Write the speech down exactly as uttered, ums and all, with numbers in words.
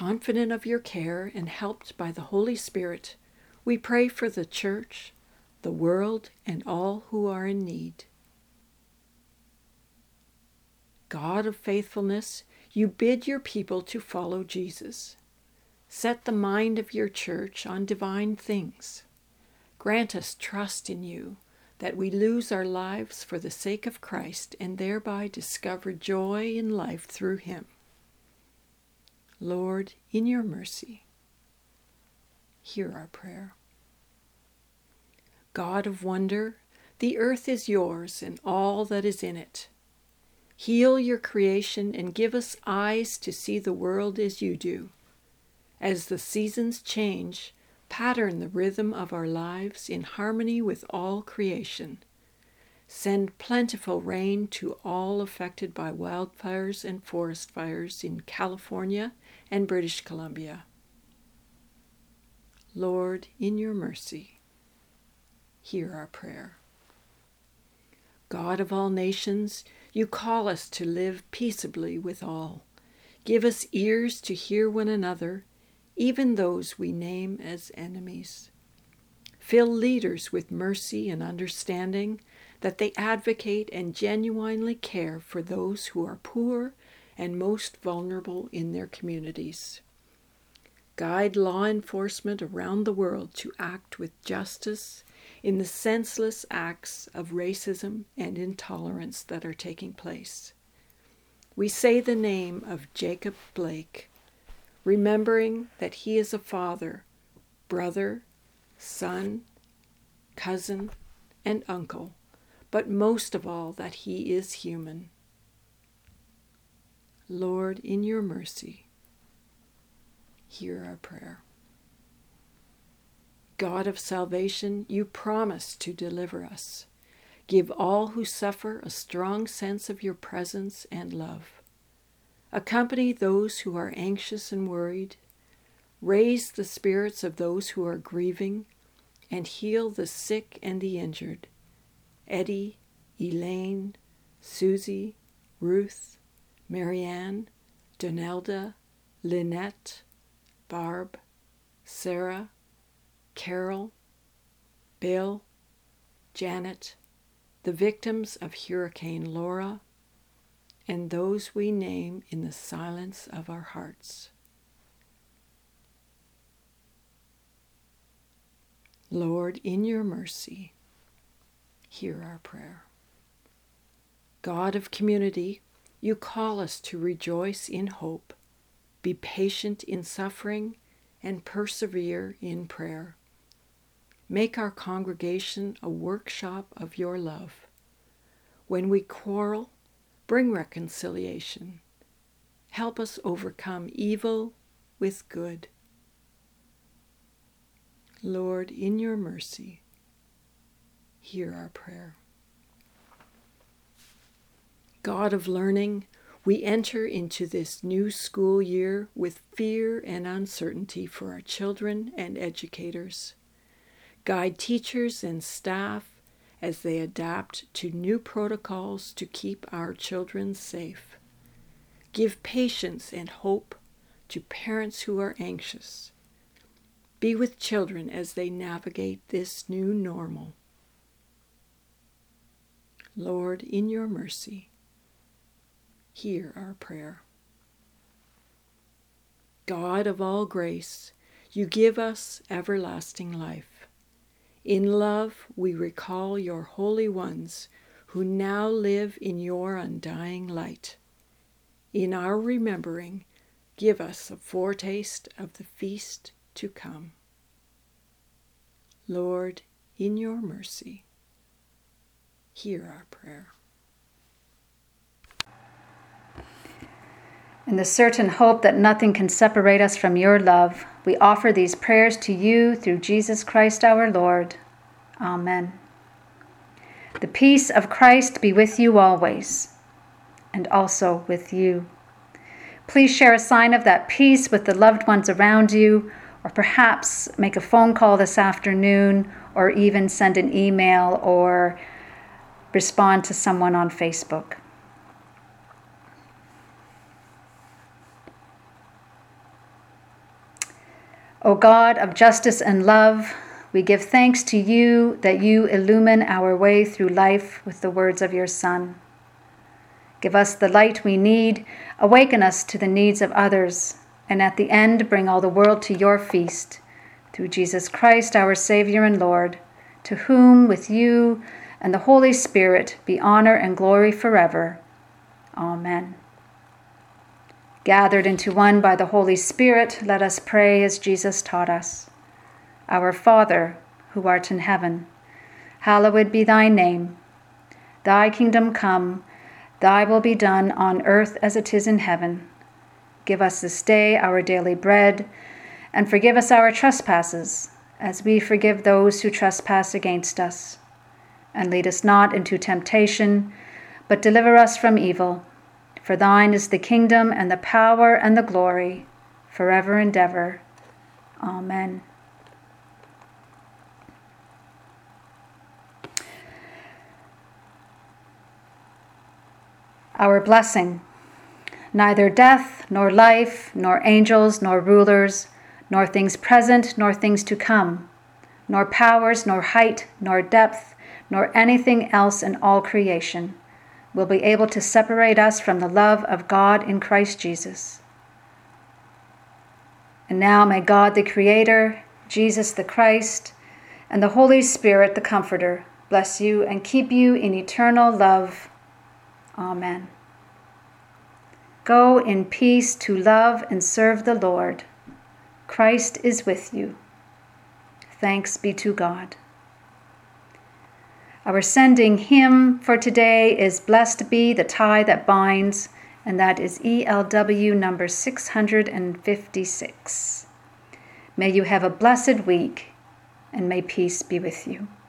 Confident of your care and helped by the Holy Spirit, we pray for the church, the world, and all who are in need. God of faithfulness, you bid your people to follow Jesus. Set the mind of your church on divine things. Grant us trust in you, that we lose our lives for the sake of Christ and thereby discover joy in life through him. Lord, in your mercy, hear our prayer. God of wonder, the earth is yours and all that is in it. Heal your creation and give us eyes to see the world as you do. As the seasons change, pattern the rhythm of our lives in harmony with all creation. Send plentiful rain to all affected by wildfires and forest fires in California and British Columbia. Lord, in your mercy, hear our prayer. God of all nations, you call us to live peaceably with all. Give us ears to hear one another, even those we name as enemies. Fill leaders with mercy and understanding, that they advocate and genuinely care for those who are poor and most vulnerable in their communities. Guide law enforcement around the world to act with justice in the senseless acts of racism and intolerance that are taking place. We say the name of Jacob Blake, remembering that he is a father, brother, son, cousin, and uncle, but most of all that he is human. Lord, in your mercy, hear our prayer. God of salvation, you promise to deliver us. Give all who suffer a strong sense of your presence and love. Accompany those who are anxious and worried. Raise the spirits of those who are grieving, and heal the sick and the injured. Eddie, Elaine, Susie, Ruth, Marianne, Donelda, Lynette, Barb, Sarah, Carol, Bill, Janet, the victims of Hurricane Laura, and those we name in the silence of our hearts. Lord, in your mercy, hear our prayer. God of community, you call us to rejoice in hope, be patient in suffering, and persevere in prayer. Make our congregation a workshop of your love. When we quarrel, bring reconciliation. Help us overcome evil with good. Lord, in your mercy, hear our prayer. God of learning, we enter into this new school year with fear and uncertainty for our children and educators. Guide teachers and staff as they adapt to new protocols to keep our children safe. Give patience and hope to parents who are anxious. Be with children as they navigate this new normal. Lord, in your mercy, hear our prayer. God of all grace, you give us everlasting life. In love, we recall your holy ones who now live in your undying light. In our remembering, give us a foretaste of the feast to come. Lord, in your mercy, hear our prayer. In the certain hope that nothing can separate us from your love, we offer these prayers to you through Jesus Christ our Lord. Amen. The peace of Christ be with you always, and also with you. Please share a sign of that peace with the loved ones around you, or perhaps make a phone call this afternoon, or even send an email or respond to someone on Facebook. O God of justice and love, we give thanks to you that you illumine our way through life with the words of your Son. Give us the light we need, awaken us to the needs of others, and at the end bring all the world to your feast, through Jesus Christ, our Savior and Lord, to whom, with you and the Holy Spirit, be honor and glory forever. Amen. Gathered into one by the Holy Spirit, let us pray as Jesus taught us. Our Father, who art in heaven, hallowed be thy name. Thy kingdom come, thy will be done on earth as it is in heaven. Give us this day our daily bread, and forgive us our trespasses, as we forgive those who trespass against us. And lead us not into temptation, but deliver us from evil. For thine is the kingdom and the power and the glory, forever and ever. Amen. Our blessing. Neither death, nor life, nor angels, nor rulers, nor things present, nor things to come, nor powers, nor height, nor depth, nor anything else in all creation will be able to separate us from the love of God in Christ Jesus. And now may God the Creator, Jesus the Christ, and the Holy Spirit the Comforter bless you and keep you in eternal love. Amen. Go in peace to love and serve the Lord. Christ is with you. Thanks be to God. Our sending hymn for today is Blessed Be the Tie That Binds, and that is E L W number six hundred fifty-six. May you have a blessed week, and may peace be with you.